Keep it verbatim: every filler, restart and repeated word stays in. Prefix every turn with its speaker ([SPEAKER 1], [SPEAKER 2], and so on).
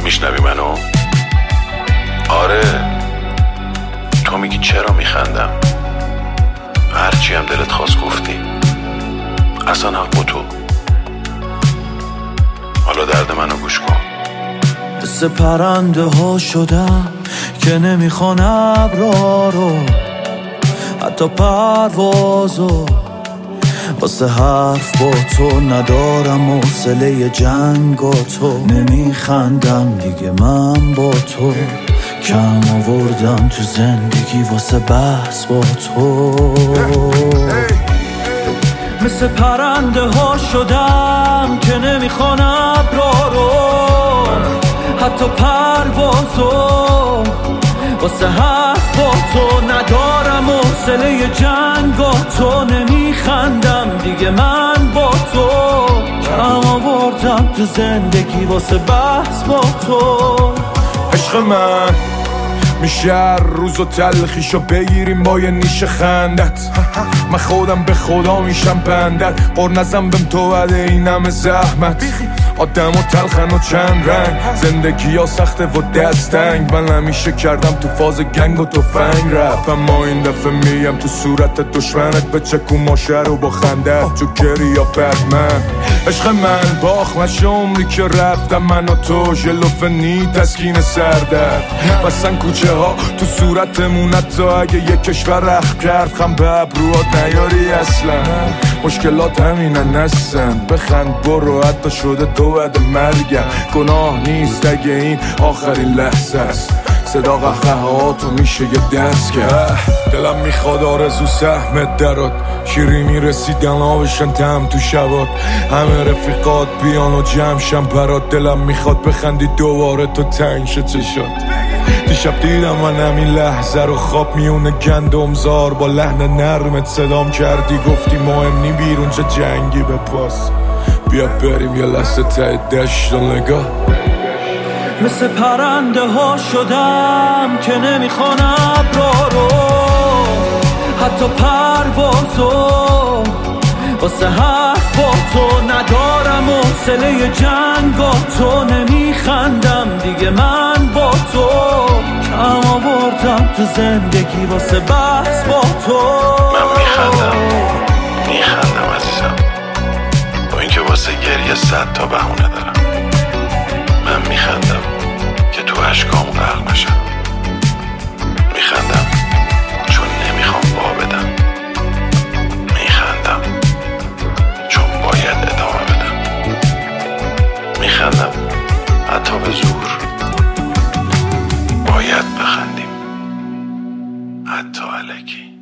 [SPEAKER 1] میشنوی منو؟ آره. تو میگی چرا میخندم؟ هرچی هم دلت خواست گفتی. اصلا حق با تو. حالا درد منو گوش کن.
[SPEAKER 2] مثل پرنده ها شدم که نمیخوان ابرا رو، حتی پروازو. واسه حرف با تو ندارم حوصله جنگ و تو. نمیخندم دیگه من با تو، کم آوردم تو زندگی واسه بحث با تو. مثل پرنده ها شدم که نمیخوان ابرا رو، حتی پروازو. واسه حرف با تو ندارم حوصله جنگ و تو. نمیخندم دیگه من با تو، کم آوردم تو زندگی واسه بحث با تو.
[SPEAKER 3] عشق من میشه هر روز و تلخیشو بگیریم با یه نیش خندت. من خودم به خدا میشم بندت، قر نزم بهم تو بده این همه زحمت. آدم و تلخن و چند رنگ، زندگی ها سخته و دستنگ. من همیشه کردم تو فاز گنگ و توفنگ رپ، اما این دفعه میم تو صورت دشمنت. به چکو ماشه رو با خندت تو گری یا بدمن. عشق من باخ نشه عمری که رفتم من و تو، ژلوفنی تسکین سردرد. بسن کوچه ها تو صورتمون حتی اگه یک کشور رخ کرد. خم به ابروات نیاری اصلا، مشکلات همینن هستن. بخند برو حتی شده تو بعد مرگم. گناه نیست اگه این آخرین لحظه است. صدا قهقهاتو میشه یه دست کرد. دلم میخواد آرزو سهمت درات، شیرینی رسیدن آبشن تم تو شبات. همه رفیقات بیان و جمشن برات. دلم میخواد بخندی دوباره تو تنگ شه چشات. دیشب دیدم من همین لحظه رو خواب میونه گندمزار. با لحن نرمت صدام کردی گفتی مهم نی بیرون چه جنگی به پاس. بیا بریم یه لحظه ته دشت و نگاه.
[SPEAKER 2] مثل پرنده ها شدم که نمیخوان ابرا رو، حتی پروازو. واسه حرف با تو ندارم حوصله جنگ و تو. نمیخندم دیگه من با تو، کم آوردم تو زندگی واسه بحث با تو.
[SPEAKER 1] من میخندم میخندم عزیزم، با اینکه واسه گریه صد تا بهونه دارم. من میخندم که تو اشکام غرق نشم. میخندم چون نمیخوام وا بدم. میخندم چون باید ادامه بدم. میخندم حتی به زور. باید بخندیم حتی الکی.